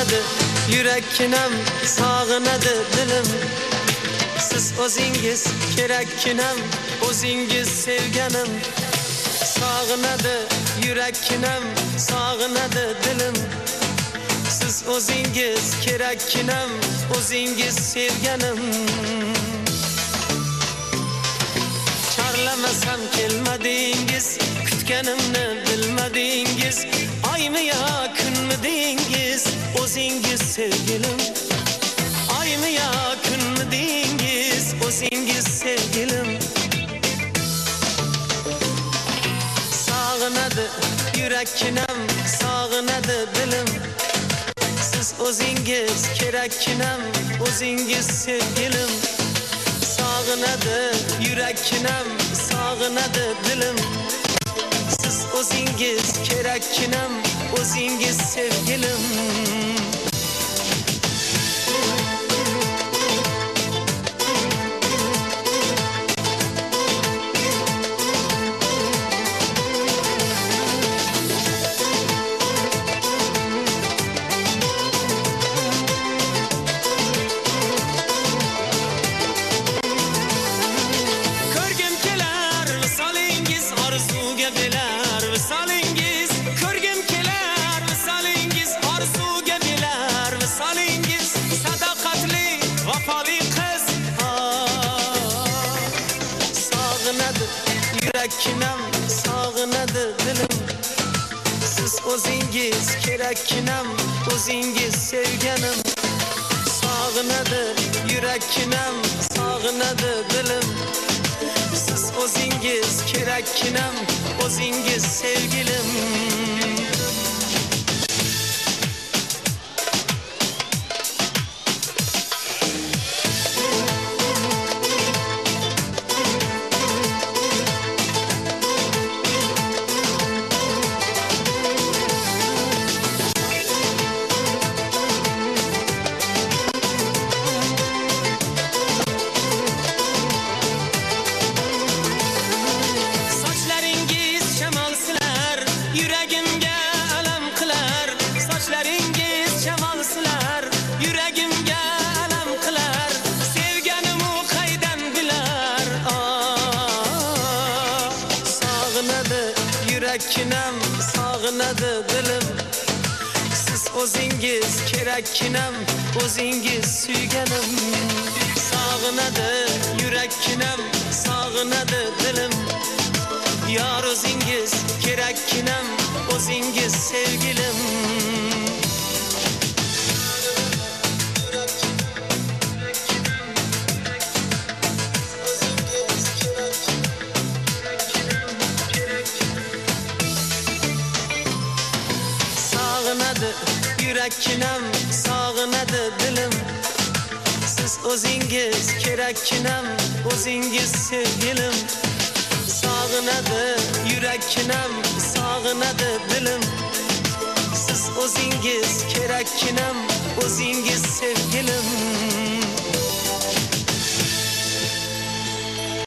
sog'inadi yurakkinam, sog'inadi dilim. Siz o'zingiz kerakkinam, o'zingiz sevganim. Sog'inadi yurakkinam, sog'inadi dilim. Siz o'zingiz kerakkinam, o'zingiz sevganim. Chorlamasam kelmadingiz, kutganimni bilmadingiz. Oymi yo kunmi dengiz, o'zingiz sevgilim. Oymi yo kunmi dengiz, o'zingiz sevgilim. Sog'inadi yurakkinam, sog'inadi dilim. Siz o'zingiz kerakkinam, o'zingiz sevgilim. Sog'inadi yurakkinam, sog'inadi dilim. Siz o'zingiz kerakkinam, o'zingiz sevgilim. Yurakkinam, sog'inadi dilim. Siz o'zingiz kerakkinam, o'zingiz sevganim. Sog'inadi yurakkinam, sog'inadi dilim. Siz o'zingiz kerakkinam, o'zingiz sevgilim. Yurakkinam, sog'inadi dilim. Siz o'zingiz kerakkinam, o'zingiz suyganim. Sog'inadi yurakkinam, sog'inadi dilim. Yor o'zingiz kerakkinam, o'zingiz sevgilim. Sog'inadi yurakkinam, sog'inadi dilim. Siz o'zingiz kerakkinam, o'zingiz sevgilim. Sog'inadi yurakkinam, sog'inadi dilim. Siz o'zingiz kerakkinam, o'zingiz sevgilim.